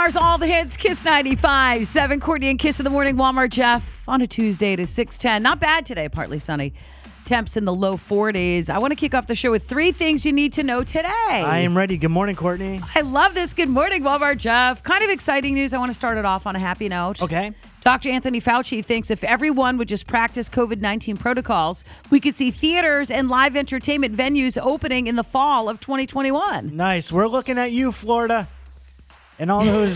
WMR's All the Hits, Kiss 95. 7 Courtney and Kiss in the Morning. Walmart Jeff on a Tuesday to 6:10. Not bad today, partly sunny. Temps in the low 40s. I want to kick off the show with 3 things you need to know today. I am ready. Good morning, Courtney. I love this. Good morning, Walmart Jeff. Kind of exciting news. I want to start it off on a happy note. Okay. Dr. Anthony Fauci thinks if everyone would just practice COVID-19 protocols, we could see theaters and live entertainment venues opening in the fall of 2021. Nice. We're looking at you, Florida. And all those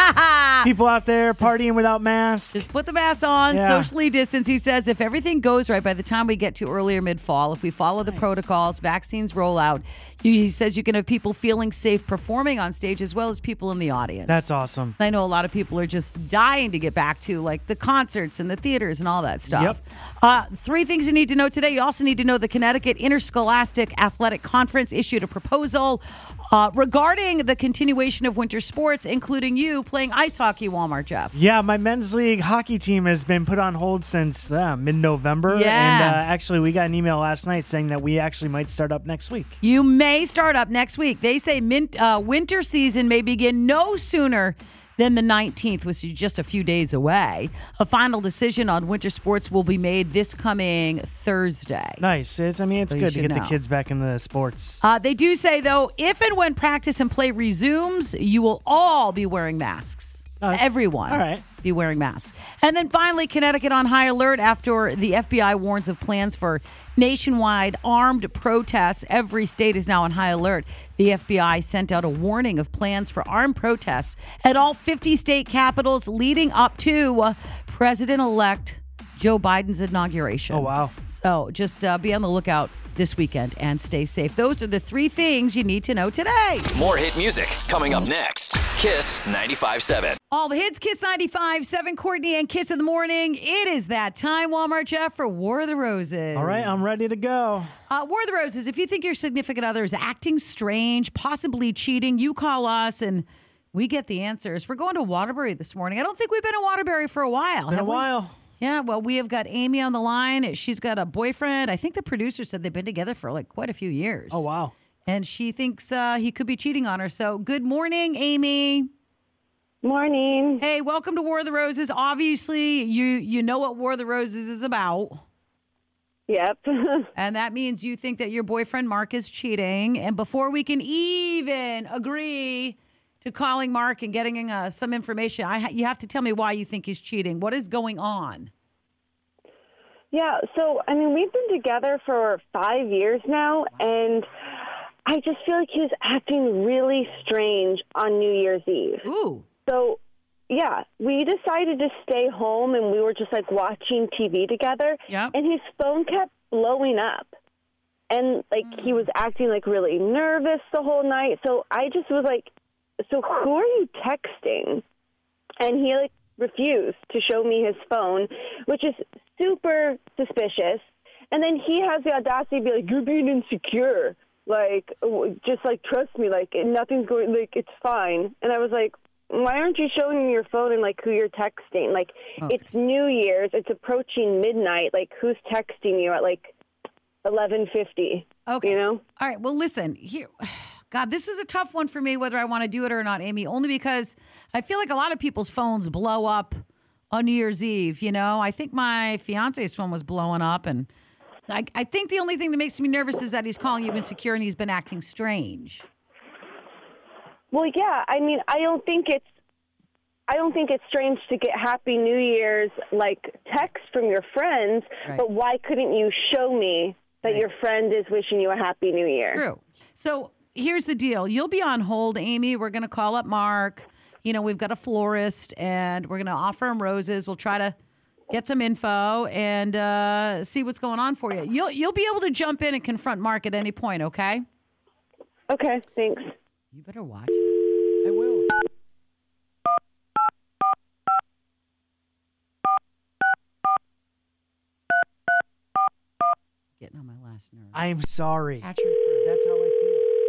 people out there partying without masks. Just put the mask on, socially distance. He says if everything goes right by the time we get to earlier mid-fall, if we follow the protocols, vaccines roll out, he says you can have people feeling safe performing on stage as well as people in the audience. That's awesome. I know a lot of people are just dying to get back to like the concerts and the theaters and all that stuff. Yep. 3 things you need to know today. You also need to know the Connecticut Interscholastic Athletic Conference issued a proposal regarding the continuation of winter sports, including you playing ice hockey, Walmart Jeff. Yeah, my men's league hockey team has been put on hold since mid-November. Yeah. And actually, we got an email last night saying that we actually might start up next week. You may start up next week. They say winter season may begin no sooner than the 19th, which is just a few days away. A final decision on winter sports will be made this coming Thursday. Nice. It's good to get the know. kids back into the sports. They do say, though, if and when practice and play resumes, you will all be wearing masks. Everyone all right. be wearing masks. And then finally, Connecticut on high alert after the FBI warns of plans for nationwide armed protests. Every state is now on high alert. The FBI sent out a warning of plans for armed protests at all 50 state capitals leading up to President-elect Joe Biden's inauguration. Oh, wow. So just be on the lookout this weekend and stay safe. Those are the 3 things you need to know today. More hit music coming up next. Kiss 95.7. All the hits, Kiss 95.7, Courtney and Kiss in the Morning. It is that time, Walmart Jeff, for War of the Roses. All right, I'm ready to go. War of the Roses, if you think your significant other is acting strange, possibly cheating, you call us and we get the answers. We're going to Waterbury this morning. I don't think we've been in Waterbury for a while. Been a have we? while. Yeah, well, we have got Amy on the line. She's got a boyfriend. I think the producer said they've been together for like quite a few years. Oh, wow. And she thinks he could be cheating on her. So good morning, Amy. Morning. Hey, welcome to War of the Roses. Obviously, you know what War of the Roses is about. Yep. And that means you think that your boyfriend, Mark, is cheating. And before we can even agree to calling Mark and getting some information, you have to tell me why you think he's cheating. What is going on? Yeah, so, we've been together for 5 years now, and I just feel like he was acting really strange on New Year's Eve. Ooh. So, yeah, we decided to stay home, and we were just, watching TV together. Yep. And his phone kept blowing up. And, he was acting, really nervous the whole night. So I just was like, so who are you texting? And he, refused to show me his phone, which is super suspicious. And then he has the audacity to be like, you're being insecure. Just trust me, nothing's going, it's fine. And I was like, why aren't you showing me your phone and, who you're texting? Okay. It's New Year's. It's approaching midnight. Who's texting you at, 11:50? Okay. You know? All right. Well, listen, here. God, this is a tough one for me, whether I want to do it or not, Amy, only because I feel like a lot of people's phones blow up on New Year's Eve. You know, I think my fiance's phone was blowing up, and I think the only thing that makes me nervous is that he's calling you insecure and he's been acting strange. Well, yeah. I don't think it's strange to get Happy New Year's text from your friends, Right. But why couldn't you show me that your friend is wishing you a Happy New Year? True. So here's the deal. You'll be on hold, Amy. We're going to call up Mark. You know, we've got a florist, and we're going to offer him roses. We'll try to get some info and see what's going on for you. You'll be able to jump in and confront Mark at any point, okay? Okay, thanks. You better watch. I will. Getting on my last nerve. I'm sorry. Catch her through. That's how I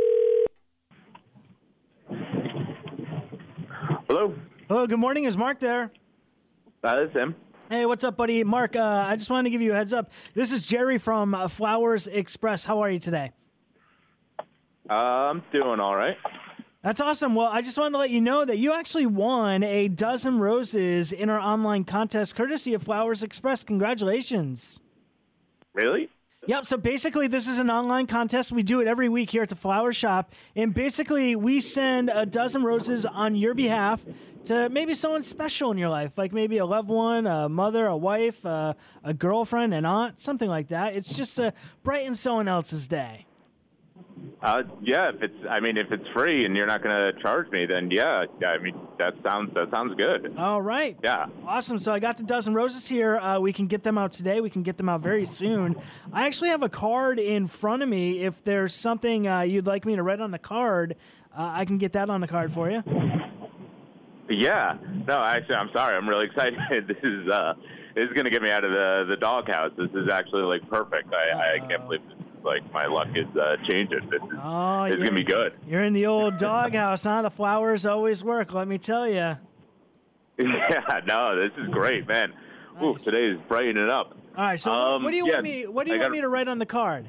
feel. Hello. Hello, good morning. Is Mark there? This is him. Hey, what's up, buddy? Mark, I just wanted to give you a heads up. This is Jerry from Flowers Express. How are you today? I'm doing all right. That's awesome. Well, I just wanted to let you know that you actually won a dozen roses in our online contest courtesy of Flowers Express. Congratulations. Really? Yep. So basically, this is an online contest. We do it every week here at the Flower Shop. And basically, we send a dozen roses on your behalf to maybe someone special in your life, like maybe a loved one, a mother, a wife, a girlfriend, an aunt, something like that. It's just to brighten someone else's day. Yeah. If it's free and you're not going to charge me, then yeah. I mean, that sounds good. All right. Yeah. Awesome. So I got the dozen roses here. We can get them out today. We can get them out very soon. I actually have a card in front of me. If there's something you'd like me to write on the card, I can get that on the card for you. Yeah. No, actually, I'm sorry. I'm really excited. This is going to get me out of the doghouse. This is actually like perfect. I can't believe this. Like my luck is changing. This is gonna be good. You're in the old doghouse, huh? The flowers always work. Let me tell you. Yeah, no, this is great, man. Nice. Ooh, today is brightening up. All right, so what do you want me? What do you want me to write on the card?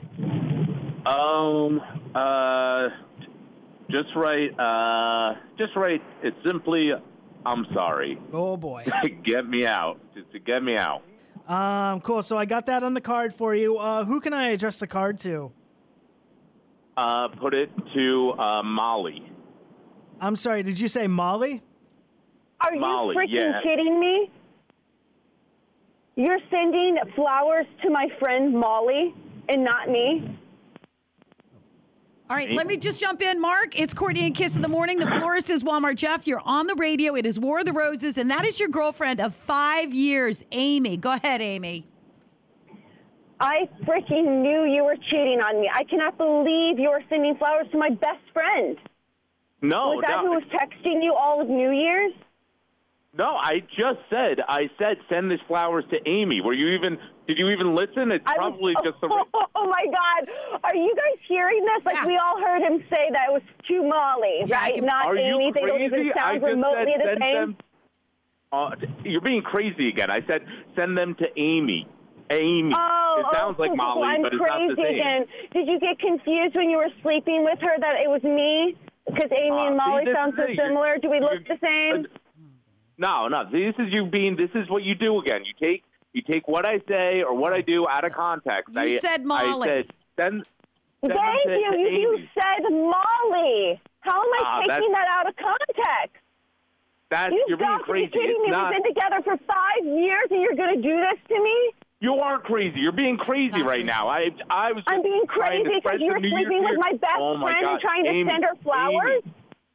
Just write. It's simply, I'm sorry. Oh boy. Get me out. Just to get me out. Cool. So I got that on the card for you. Who can I address the card to? Put it to Molly. I'm sorry. Did you say Molly? Are Molly, you freaking yeah. kidding me? You're sending flowers to my friend Molly and not me? All right, let me just jump in, Mark. It's Courtney and Kiss in the Morning. The florist is Walmart Jeff. You're on the radio. It is War of the Roses, and that is your girlfriend of 5 years, Amy. Go ahead, Amy. I freaking knew you were cheating on me. I cannot believe you were sending flowers to my best friend. No, Was that who was texting you all of New Year's? No, I said send these flowers to Amy. Did you even listen? It's probably just the... Oh, my God. Are you guys hearing this? Like, we all heard him say that it was to Molly, right? Not Amy. They don't even sound remotely the same. You're being crazy again. I said send them to Amy. Amy. It sounds like Molly, but it's not the same. Again. Did you get confused when you were sleeping with her that it was me? Because Amy and Molly sound so similar. Do we look the same? No. This is what you do again. You take what I say or what I do out of context. You said Molly. I said send Thank you. You said Molly. How am I taking that out of context? You're being crazy. You've got to be kidding me. We've been together for 5 years and you're going to do this to me? You aren't crazy. You're being crazy right now. I'm being crazy because you're sleeping with my best friend and trying to send her flowers?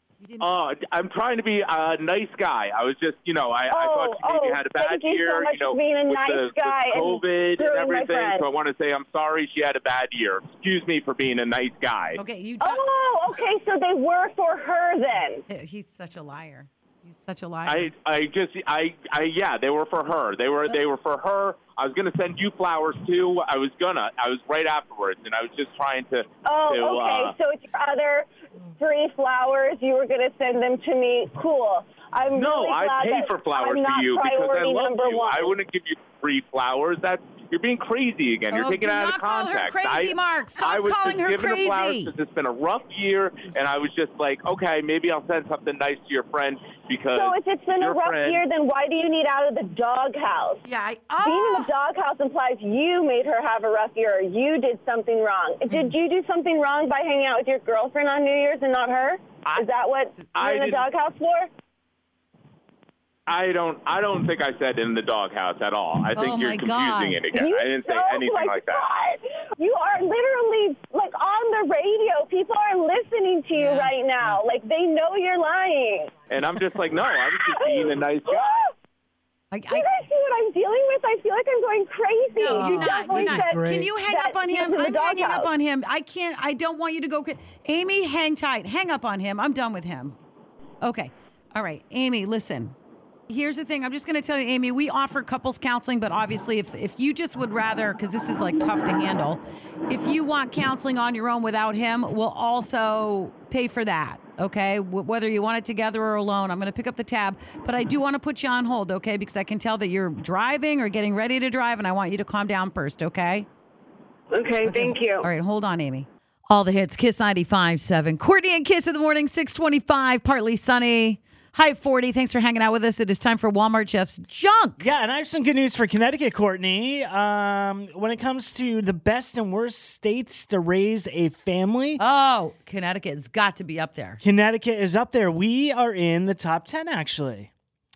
I'm trying to be a nice guy. I was just, I thought she maybe had a bad year, so much for being a nice with guy COVID and everything. So I want to say I'm sorry she had a bad year. Excuse me for being a nice guy. Okay, okay. So they were for her then. He's such a liar. He's such a liar. Yeah, they were for her. They were for her. I was going to send you flowers too. I was right afterwards, and I was just trying to. Okay. So it's your other free flowers. You were going to send them to me. Cool. I'm really glad I pay for flowers to you because I love you. I wouldn't give you free flowers. You're being crazy again. You're taking it out of context. Call her crazy, Mark. Stop calling her crazy. I was just giving her flowers because it's been a rough year, and I was just like, okay, maybe I'll send something nice to your friend because. So if it's been a rough year, then why do you need out of the doghouse? Yeah. Being in the doghouse implies you made her have a rough year, or you did something wrong. Did you do something wrong by hanging out with your girlfriend on New Year's and not her? Is that what you're in the doghouse for? I don't think I said in the doghouse at all. I think you're confusing it again. I didn't say anything like that. God. You are literally like on the radio. People are listening to you right now. Like they know you're lying. And I'm just like, no, I was just being a nice guy. Do you guys see what I'm dealing with? I feel like I'm going crazy. No, you're not. Can you hang up on him? I'm hanging up on him. I can't. I don't want you to go. Amy, hang tight. Hang up on him. I'm done with him. Okay. All right. Amy, listen. Here's the thing. I'm just going to tell you, Amy, we offer couples counseling, but obviously if you just would rather, because this is like tough to handle, if you want counseling on your own without him, we'll also pay for that, okay? Whether you want it together or alone, I'm going to pick up the tab, but I do want to put you on hold, okay? Because I can tell that you're driving or getting ready to drive, and I want you to calm down first, okay? Okay, thank you. All right, hold on, Amy. All the hits, Kiss 95.7. Courtney and Kiss in the morning, 625, partly sunny. High 40. Thanks for hanging out with us. It is time for Walmart Jeff's Junk. Yeah, and I have some good news for Connecticut, Courtney. When it comes to the best and worst states to raise a family, Oh, Connecticut's got to be up there. Connecticut is up there. We are in the top 10, actually.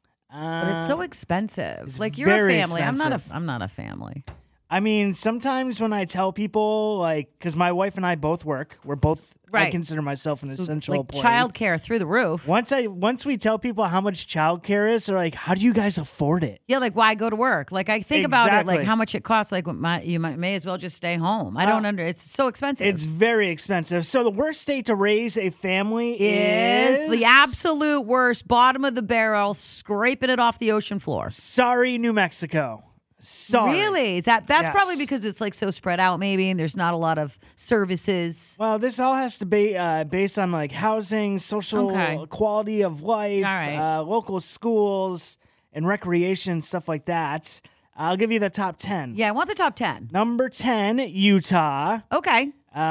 But it's so expensive. Like, you're very a family. expensive. I'm not a family. I mean, sometimes when I tell people, like, because my wife and I both work, I Right. consider myself an essential Like employee. childcare through the roof. Once we tell people how much childcare is, they're like, "How do you guys afford it?" Yeah, like why go to work? Like I think about it, like Exactly. how much it costs. Like you may as well just stay home. I don't It's so expensive. It's very expensive. So the worst state to raise a family is the absolute worst, bottom of the barrel, scraping it off the ocean floor. Sorry, New Mexico. Sorry. Really? That's Yes. probably because it's like so spread out, maybe, and there's not a lot of services. Well, this all has to be based on like housing, social Okay. quality of life, All right. local schools, and recreation, stuff like that. I'll give you the top 10. Yeah, I want the top 10. Number 10, Utah. Okay.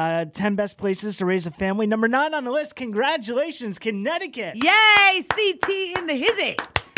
10 best places to raise a family. Number 9 on the list. Congratulations, Connecticut. Yay, CT in the hizzy.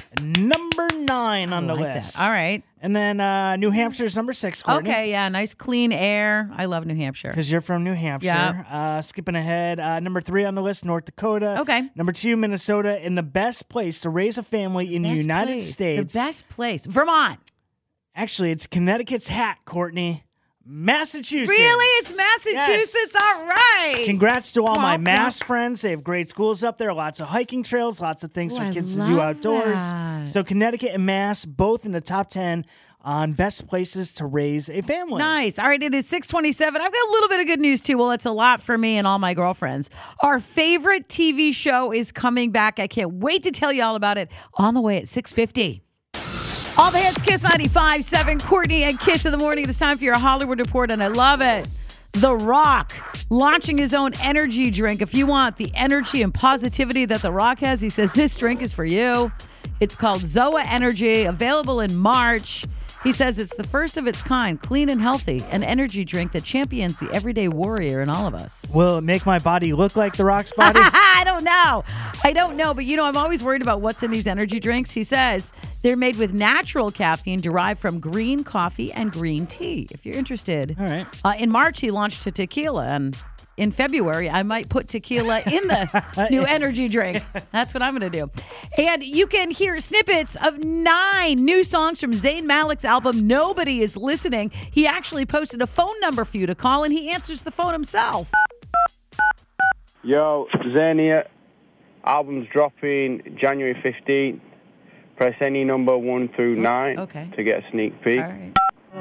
Number 9 on the like list. that. All right. And then New Hampshire's number 6, Courtney. Okay, yeah, nice clean air. I love New Hampshire. Because you're from New Hampshire. Yeah. Skipping ahead. Number 3 on the list, North Dakota. Okay. Number 2, Minnesota. And the best place to raise a family in the Best United place. States. The best place. Vermont. Actually, it's Connecticut's hat, Courtney. Massachusetts. Really? It's Massachusetts? Yes. All right. Congrats to all my Come Mass friends. They have great schools up there, lots of hiking trails, lots of things Ooh, for I kids to do love outdoors. that. So Connecticut and Mass, both in the top 10 on best places to raise a family. Nice. All right, it is 627. I've got a little bit of good news, too. Well, it's a lot for me and all my girlfriends. Our favorite TV show is coming back. I can't wait to tell you all about it on the way at 6:50. All the hits, Kiss 95.7, Courtney and Kiss in the morning. It's time for your Hollywood Report, and I love it. The Rock launching his own energy drink. If you want the energy and positivity that The Rock has, he says this drink is for you. It's called Zoa Energy, available in March. He says it's the first of its kind, clean and healthy, an energy drink that champions the everyday warrior in all of us. Will it make my body look like The Rock's body? I don't know. But, I'm always worried about what's in these energy drinks. He says they're made with natural caffeine derived from green coffee and green tea, if you're interested. All right. In March, he launched a tequila, and in February, I might put tequila in the new energy drink. That's what I'm going to do. And you can hear snippets of 9 new songs from Zayn Malik's album, Nobody Is Listening. He actually posted a phone number for you to call, and he answers the phone himself. Yo, Xenia, album's dropping January 15th. Press any number 1 through 9 okay. to get a sneak peek. All right.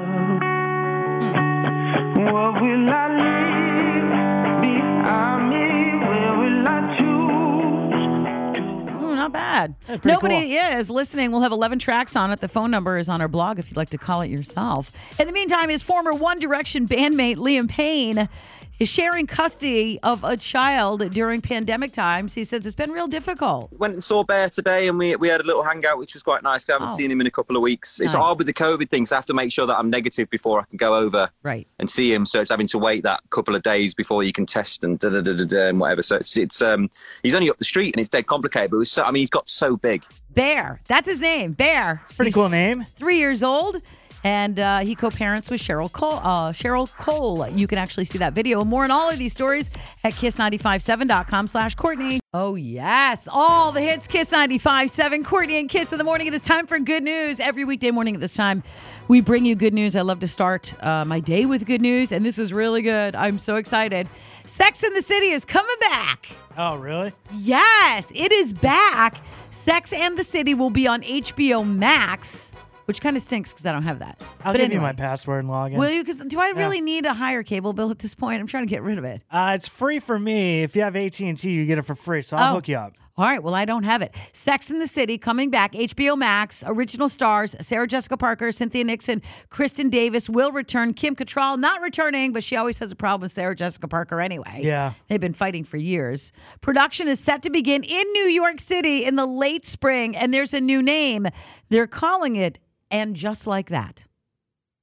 What will I leave behind me? Where will I choose? Ooh, not bad. pretty Nobody is listening. We'll have 11 tracks on it. The phone number is on our blog if you'd like to call it yourself. In the meantime, his former One Direction bandmate Liam Payne is sharing custody of a child during pandemic times. He says it's been real difficult. Went and saw Bear today, and we had a little hangout, which was quite nice. I haven't seen him in a couple of weeks. It's Nice. hard with the COVID thing, so I have to make sure that I'm negative before I can go over Right. and see him. So it's having to wait that couple of days before you can test and and whatever. So it's he's only up the street, and it's dead complicated. But he's got so big. Bear. That's his name. Bear. It's a pretty cool name. 3 years old. And he co-parents with Cheryl Cole. You can actually see that video and more on all of these stories at kiss957.com/Courtney. Oh, yes. All the hits, Kiss 95.7, Courtney and Kiss in the morning. It is time for good news. Every weekday morning at this time, we bring you good news. I love to start my day with good news, and this is really good. I'm so excited. Sex and the City is coming back. Oh, really? Yes, it is back. Sex and the City will be on HBO Max, which kind of stinks because I don't have that. I'll give you my password and login. Will you? Because do I really need a higher cable bill at this point? I'm trying to get rid of it. It's free for me. If you have AT&T, you get it for free, so I'll hook you up. All right. Well, I don't have it. Sex and the City coming back. HBO Max. Original stars: Sarah Jessica Parker, Cynthia Nixon, Kristen Davis will return. Kim Cattrall not returning, but she always has a problem with Sarah Jessica Parker anyway. Yeah. They've been fighting for years. Production is set to begin in New York City in the late spring, and there's a new name. They're calling it And Just Like That.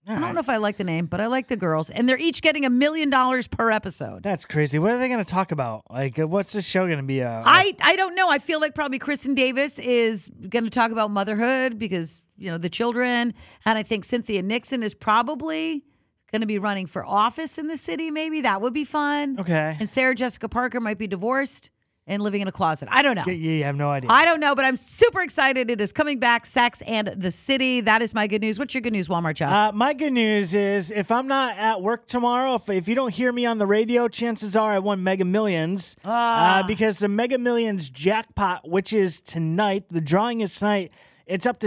I don't know if I like the name, but I like the girls. And they're each getting $1 million per episode. That's crazy. What are they going to talk about? Like, what's the show going to be? I don't know. I feel like probably Kristen Davis is going to talk about motherhood because, the children. And I think Cynthia Nixon is probably going to be running for office in the city. Maybe that would be fun. Okay. And Sarah Jessica Parker might be divorced and living in a closet. I don't know. You have no idea. I don't know, but I'm super excited. It is coming back, Sex and the City. That is my good news. What's your good news, Walmart Jeff? My good news is if I'm not at work tomorrow, if you don't hear me on the radio, chances are I won Mega Millions. Because the Mega Millions jackpot, which is tonight, the drawing is tonight, it's up to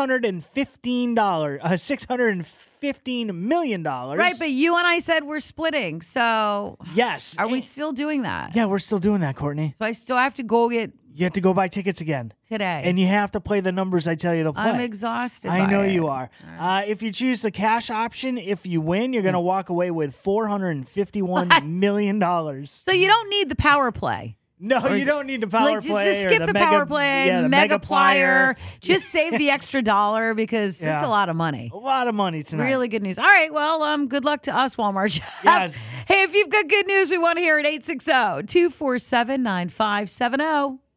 $615 million. Right, but you and I said we're splitting, so yes. Are we still doing that? Yeah, we're still doing that, Courtney. So I still have to go get... You have to go buy tickets again. Today. And you have to play the numbers I tell you to play. I'm exhausted I know by it. you are. If you choose the cash option, if you win, you're going to walk away with $451 million. So you don't need the power play. No, you don't need the power play. Just skip the power play, the mega plier. plier. Just save the extra $1 because it's a lot of money. A lot of money tonight. Really good news. All right, well, good luck to us, Walmart. Yes. Hey, if you've got good news, we want to hear it. 860-247-9570.